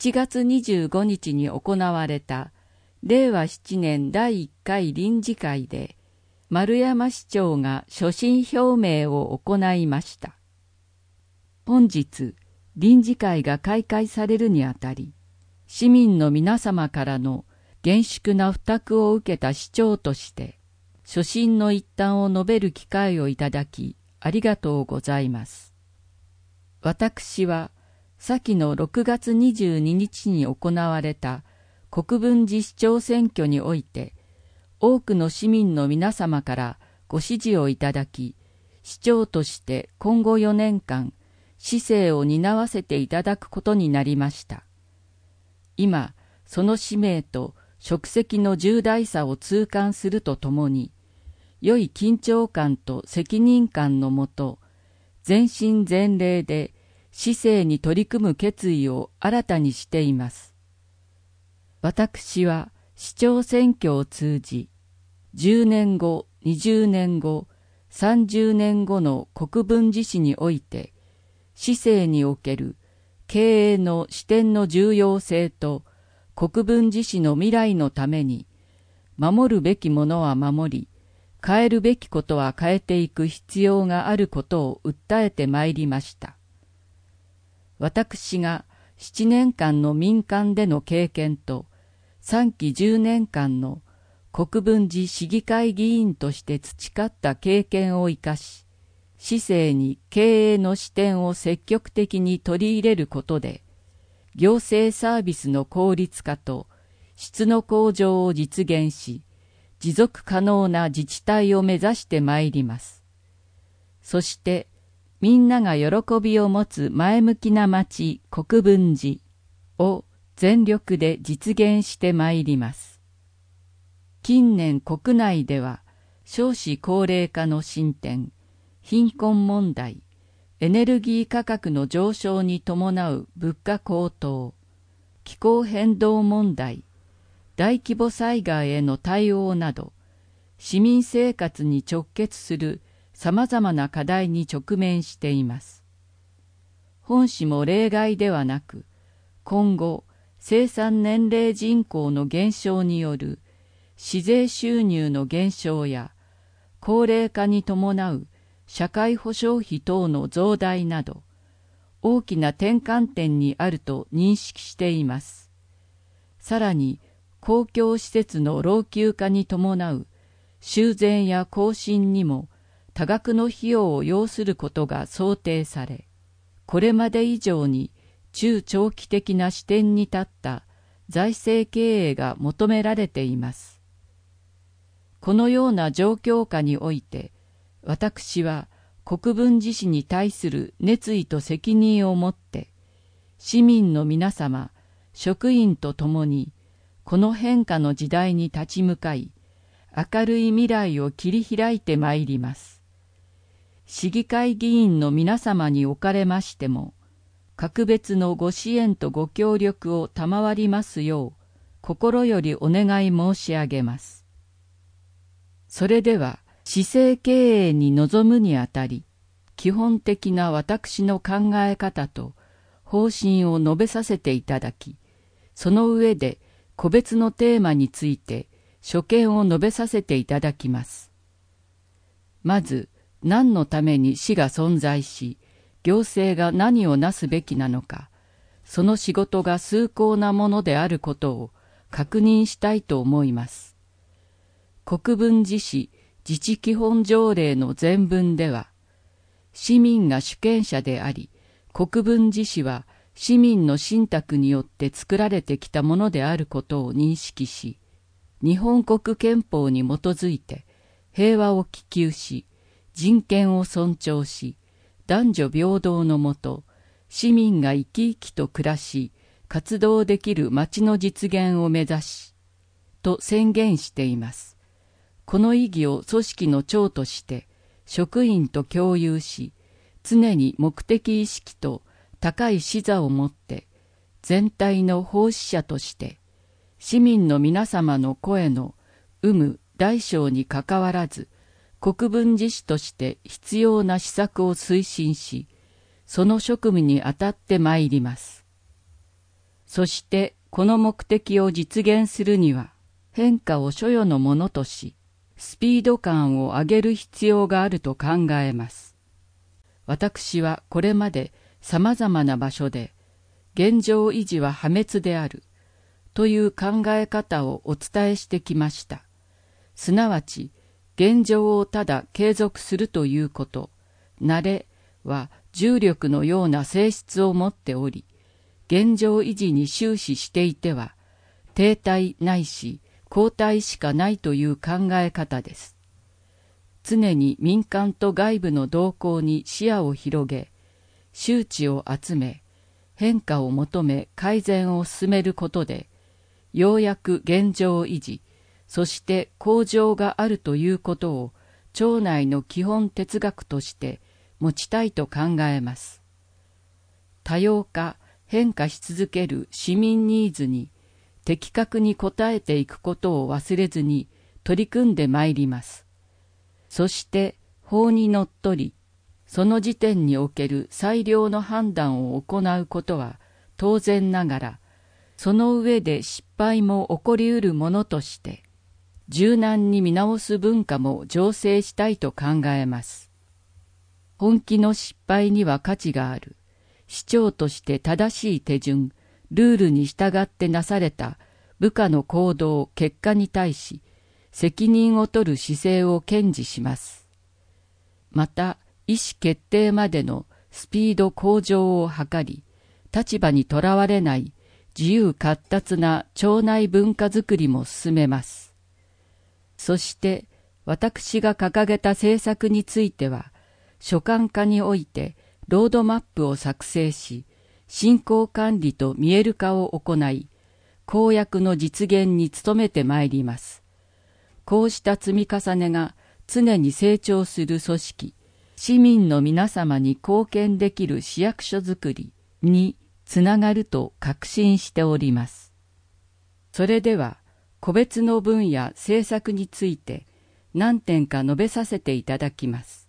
7月25日に行われた令和7年第1回臨時会で、丸山市長が所信表明を行いました。本日、臨時会が開会されるにあたり、市民の皆様からの厳粛な付託を受けた市長として、所信の一端を述べる機会をいただき、ありがとうございます。私は、先の6月22日に行われた国分寺市長選挙において、多くの市民の皆様からご支持をいただき、市長として今後4年間、市政を担わせていただくことになりました。今、その使命と職責の重大さを痛感するとともに、良い緊張感と責任感のもと、全身全霊で市政に取り組む決意を新たにしています。私は市長選挙を通じ、10年後、20年後、30年後の国分寺市において、市政における経営の視点の重要性と国分寺市の未来のために、守るべきものは守り、変えるべきことは変えていく必要があることを訴えてまいりました。私が7年間の民間での経験と3期10年間の国分寺市議会議員として培った経験を生かし、市政に経営の視点を積極的に取り入れることで、行政サービスの効率化と質の向上を実現し、持続可能な自治体を目指してまいります。そして、みんなが喜びを持つ前向きな町国分寺を全力で実現してまいります。近年国内では少子高齢化の進展、貧困問題、エネルギー価格の上昇に伴う物価高騰、気候変動問題、大規模災害への対応など、市民生活に直結するさまざまな課題に直面しています。本市も例外ではなく、今後、生産年齢人口の減少による市税収入の減少や、高齢化に伴う社会保障費等の増大など、大きな転換点にあると認識しています。さらに、公共施設の老朽化に伴う修繕や更新にも多額の費用を要することが想定され、これまで以上に中長期的な視点に立った財政経営が求められています。このような状況下において、私は国分寺市に対する熱意と責任を持って、市民の皆様、職員と共に、この変化の時代に立ち向かい、明るい未来を切り開いてまいります。市議会議員の皆様におかれましても、格別のご支援とご協力を賜りますよう、心よりお願い申し上げます。それでは、市政経営に臨むにあたり、基本的な私の考え方と方針を述べさせていただき、その上で個別のテーマについて所見を述べさせていただきます。まず、何のために市が存在し、行政が何をなすべきなのか、その仕事が崇高なものであることを確認したいと思います。国分寺市自治基本条例の前文では、市民が主権者であり、国分寺市は市民の信託によって作られてきたものであることを認識し、日本国憲法に基づいて平和を希求し、人権を尊重し、男女平等のもと、市民が生き生きと暮らし、活動できる町の実現を目指し、と宣言しています。この意義を組織の長として職員と共有し、常に目的意識と高い視座を持って全体の奉仕者として市民の皆様の声の有無大小にかかわらず国分寺市として必要な施策を推進し、その職務に当たってまいります。 そしてこの目的を実現するには、変化を所与のものとし、スピード感を上げる必要があると考えます。私はこれまでさまざまな場所で、現状維持は破滅であるという考え方をお伝えしてきました。すなわち、現状をただ継続するということ、慣れは重力のような性質を持っており、現状維持に終始していては、停滞ないし後退しかないという考え方です。常に民間と外部の動向に視野を広げ、周知を集め、変化を求め改善を進めることで、ようやく現状維持、そして向上があるということを町内の基本哲学として持ちたいと考えます。多様化、変化し続ける市民ニーズに的確に応えていくことを忘れずに取り組んでまいります。そして法にのっとり、その時点における最良の判断を行うことは当然ながら、その上で失敗も起こりうるものとして、柔軟に見直す文化も醸成したいと考えます。本気の失敗には価値がある。市長として正しい手順、ルールに従ってなされた部下の行動、結果に対し、責任を取る姿勢を堅持します。また、意思決定までのスピード向上を図り、立場にとらわれない自由闊達な町内文化づくりも進めます。そして、私が掲げた政策については、所管課においてロードマップを作成し、進行管理と見える化を行い、公約の実現に努めてまいります。こうした積み重ねが常に成長する組織、市民の皆様に貢献できる市役所づくりにつながると確信しております。それでは、個別の分野政策について何点か述べさせていただきます。